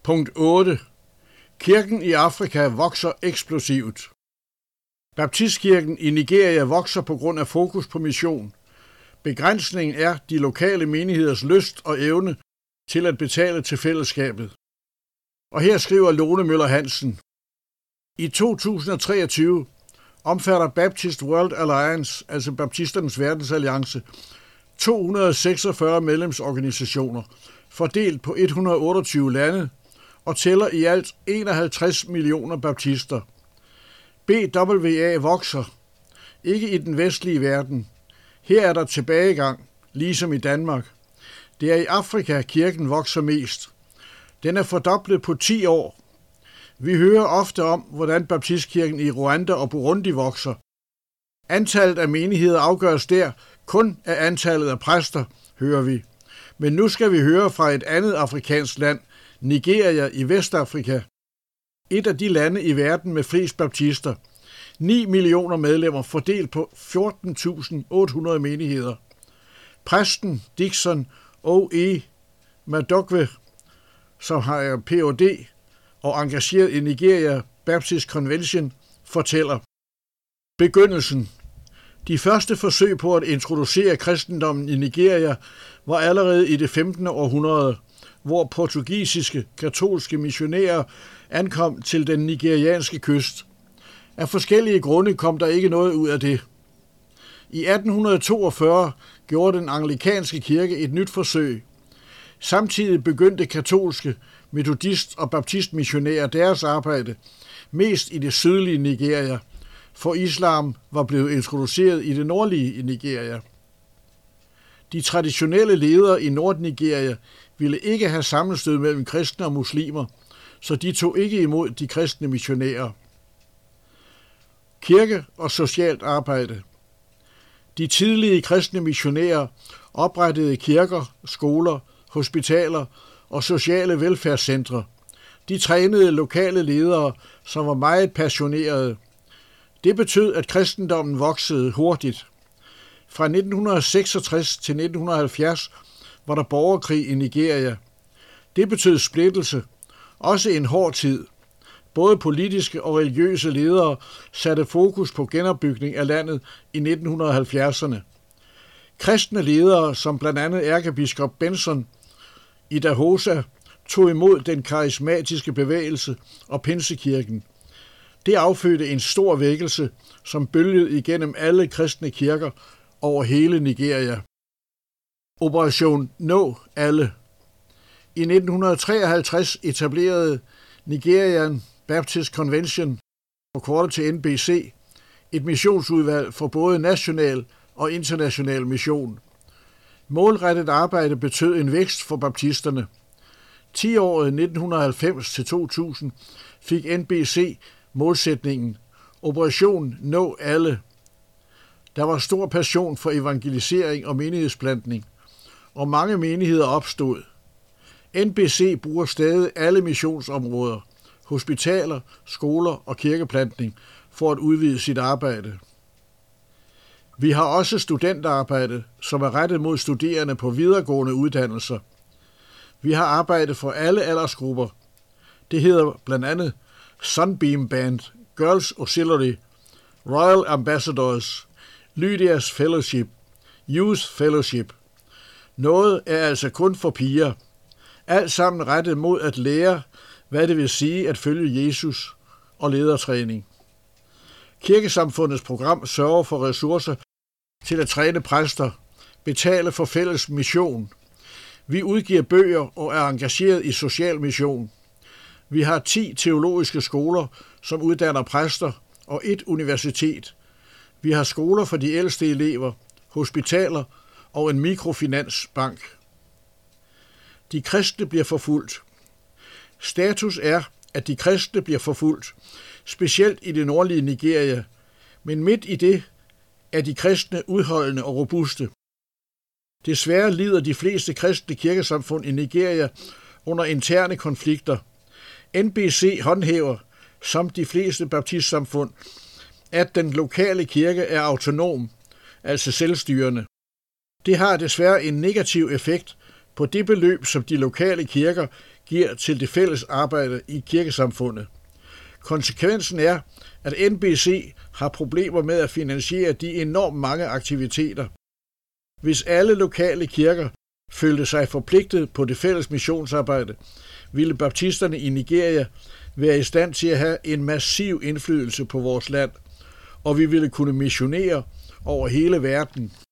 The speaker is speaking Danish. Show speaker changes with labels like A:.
A: Punkt 8. Kirken i Afrika vokser eksplosivt. Baptistkirken i Nigeria vokser på grund af fokus på mission. Begrænsningen er de lokale menigheders lyst og evne til at betale til fællesskabet. Og her skriver Lone Møller Hansen: I 2023 omfatter Baptist World Alliance, altså Baptisternes Verdensalliance, 246 medlemsorganisationer, fordelt på 128 lande, og tæller i alt 51 millioner baptister. BWA vokser, ikke i den vestlige verden. Her er der tilbagegang, ligesom i Danmark. Det er i Afrika, kirken vokser mest. Den er fordoblet på 10 år. Vi hører ofte om, hvordan baptistkirken i Rwanda og Burundi vokser. Antallet af menigheder afgøres der kun af antallet af præster, hører vi. Men nu skal vi høre fra et andet afrikansk land, Nigeria i Vestafrika. Et af de lande i verden med flest baptister. 9 millioner medlemmer fordelt på 14.800 menigheder. Præsten Dixon O.E. Madokwe, som har Ph.D. og engageret i Nigeria Baptist Convention, fortæller: Begyndelsen. De første forsøg på at introducere kristendommen i Nigeria var allerede i det 15. århundrede, hvor portugisiske katolske missionærer ankom til den nigerianske kyst. Af forskellige grunde kom der ikke noget ud af det. I 1842 gjorde den anglikanske kirke et nyt forsøg. Samtidig begyndte katolske, metodist- og baptistmissionærer deres arbejde, mest i det sydlige Nigeria, for islam var blevet introduceret i det nordlige Nigeria. De traditionelle ledere i Nord-Nigeria ville ikke have sammenstød mellem kristne og muslimer, så de tog ikke imod de kristne missionærer. Kirke og socialt arbejde. De tidlige kristne missionærer oprettede kirker, skoler, hospitaler og sociale velfærdscentre. De trænede lokale ledere, som var meget passionerede. Det betød, at kristendommen voksede hurtigt. Fra 1966 til 1970 var der borgerkrig i Nigeria. Det betød splittelse, også en hård tid. Både politiske og religiøse ledere satte fokus på genopbygning af landet i 1970'erne. Kristne ledere, som blandt andet ærkebiskop Benson i Dahosa, tog imod den karismatiske bevægelse og Pinsekirken. Det affødte en stor vækkelse, som bølgede igennem alle kristne kirker over hele Nigeria. Operation Nå Alle. I 1953 etablerede Nigerian Baptist Convention, forkortet til NBC, et missionsudvalg for både national og international mission. Målrettet arbejde betød en vækst for baptisterne. 10-året 1990 til 2000 fik NBC målsætningen Operation Nå Alle. Der var stor passion for evangelisering og menighedsplantning, og mange menigheder opstod. NBC bruger stadig alle missionsområder, hospitaler, skoler og kirkeplantning for at udvide sit arbejde. Vi har også studenterarbejde, som er rettet mod studerende på videregående uddannelser. Vi har arbejdet for alle aldersgrupper. Det hedder blandt andet Sunbeam Band, Girls Auxiliary, Royal Ambassadors, Lydias Fellowship, Youth Fellowship. Noget er altså kun for piger. Alt sammen rettet mod at lære, hvad det vil sige at følge Jesus og ledertræning. Kirkesamfundets program sørger for ressourcer til at træne præster, betale for fælles mission. Vi udgiver bøger og er engageret i social mission. Vi har 10 teologiske skoler, som uddanner præster, og 1 universitet. Vi har skoler for de ældste elever, hospitaler og en mikrofinansbank. De kristne bliver forfulgt. Status er, at de kristne bliver forfulgt, specielt i det nordlige Nigeria, men midt i det er de kristne udholdende og robuste. Desværre lider de fleste kristne kirkesamfund i Nigeria under interne konflikter. NBC håndhæver, som de fleste baptistsamfund, at den lokale kirke er autonom, altså selvstyrende. Det har desværre en negativ effekt på det beløb, som de lokale kirker giver til det fælles arbejde i kirkesamfundet. Konsekvensen er, at NBC har problemer med at finansiere de enormt mange aktiviteter. Hvis alle lokale kirker følte sig forpligtet på det fælles missionsarbejde, ville baptisterne i Nigeria være i stand til at have en massiv indflydelse på vores land, og vi ville kunne missionere over hele verden.